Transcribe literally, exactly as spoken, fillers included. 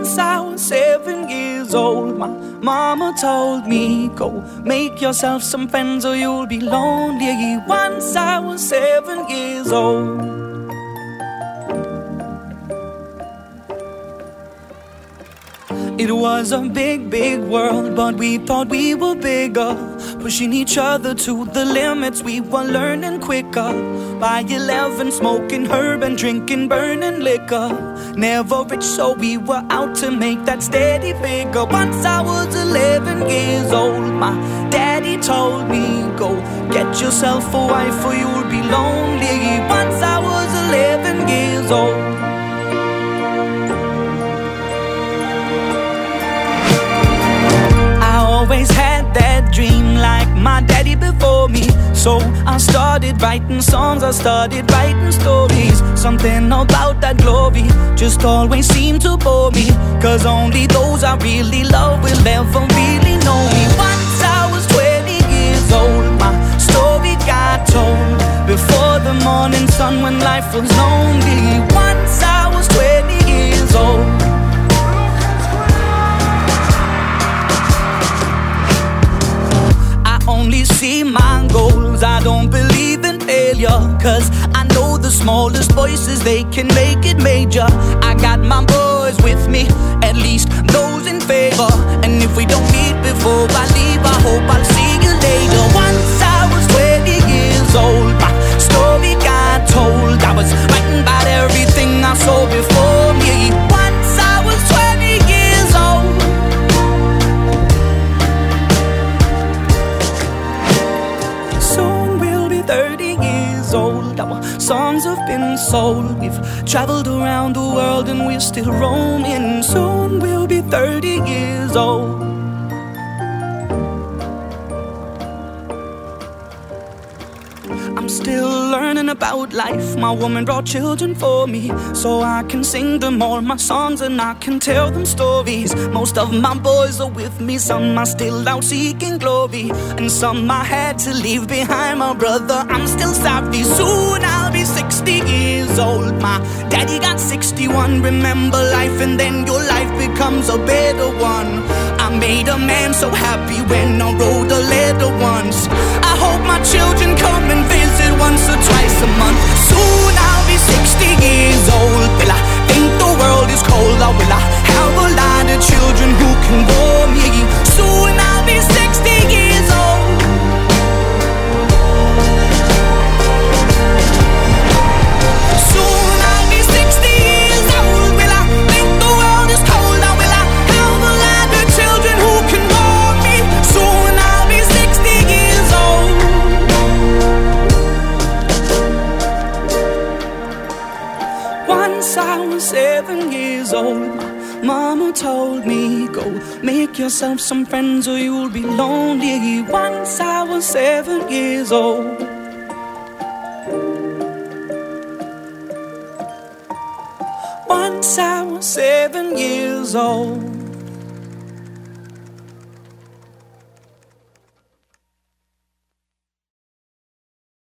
Once I was seven years old, my mama told me, go make yourself some friends or you'll be lonely. Once I was seven years old. It was a big, big world, but we thought we were bigger, pushing each other to the limits. We were learning quicker. By eleven, smoking herb and drinking burning liquor. Never rich, so we were out to make that steady figure. Once I was eleven years old, my daddy told me, go get yourself a wife or you'll be lonely. Once I was eleven years old. Always had that dream like my daddy before me. So I started writing songs, I started writing stories. Something about that glory just always seemed to bore me, cause only those I really love will ever really know me. Once I was twenty years old, my story got told before the morning sun when life was lonely. Once I was twenty years old. Only see my goals, I don't believe in failure, cause I know the smallest voices, they can make it major. I got my boys with me, at least those in favor. And if we don't meet before I leave, I hope I'll see you later. Once I was twenty years old, my story got told. I was writing about everything I saw before me. Once I was twenty years old. thirty years old, our songs have been sold. We've traveled around the world and we're still roaming. Soon we'll be thirty years old. I'm still learning about life. My woman brought children for me, so I can sing them all my songs and I can tell them stories. Most of my boys are with me, some are still out seeking glory, and some I had to leave behind. My brother, I'm still sorry. Soon I'll be sixty years old. My daddy got sixty-one. Remember life and then your life becomes a better one. I made a man so happy when I wrote a letter once. I hope my children come and visit once or twice a month. Soon I'll be sixty years old. Will I think the world is cold, or will I have a lot of children who can warm me? Soon I'll be sixty years old. Soon I'll be sixty years old. Will I think the world is cold, or will I have a lot of children who can warm me? Soon I'll be sixty years old. Once I was seven years old, my mama told me, go make yourself some friends or you'll be lonely. Once I was seven years old. Once I was seven years old.